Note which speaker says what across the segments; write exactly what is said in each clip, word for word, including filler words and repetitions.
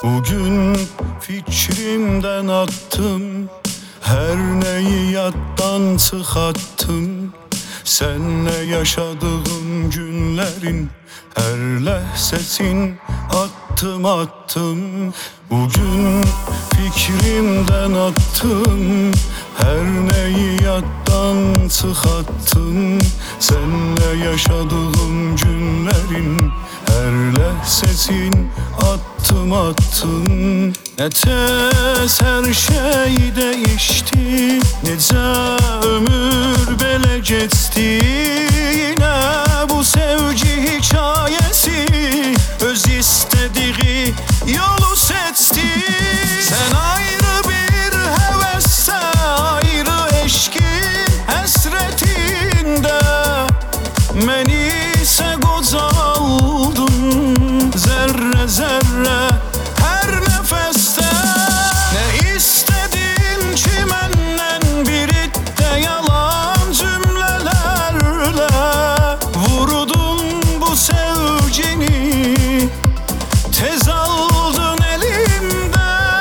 Speaker 1: Bugün fikrimden attım, her neyi yattan çıkarttım. Senle yaşadığım günlerin her lehzesin attım attım. Bugün fikrimden attım, her neyi yattan çıkarttım. Senle yaşadığım günlerin her lehzesin attım attım. Ne tez her şey değişti, necə ömür belə geçti. Yine bu sevgi hikayesi öz istediği yolu seçti. Sen ayrı bir hevesse, ayrı eşkin hasretinde, ben ise qocaldım zerre zerre her nefeste. Ne istedin ki menden, bir itte yalan cümlelerle vurdun bu sevgini, tez aldın elimden.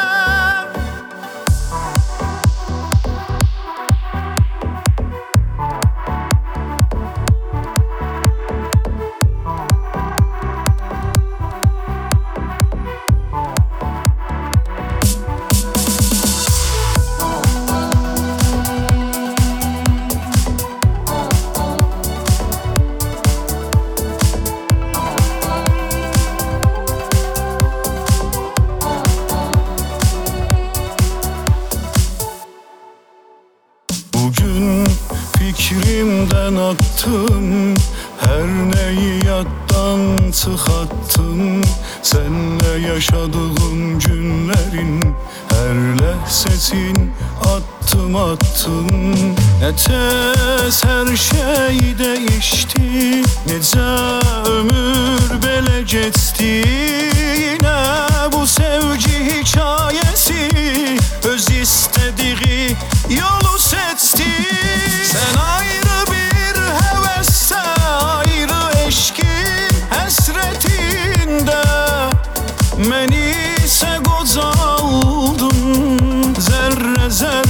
Speaker 1: Bugün fikrimden attım, her neyi yattan çıkarttım. Senle yaşadığım günlerin her lehzesin attım attım. Ne tez her şey değişti, necə ömür belə geçti. Yine bu sevgi hikayesi öz istediği yolu seçti. Sen ayrı bir hevesse, ayrı eşkin hasretinde, ben ise qocaldım zerre zerre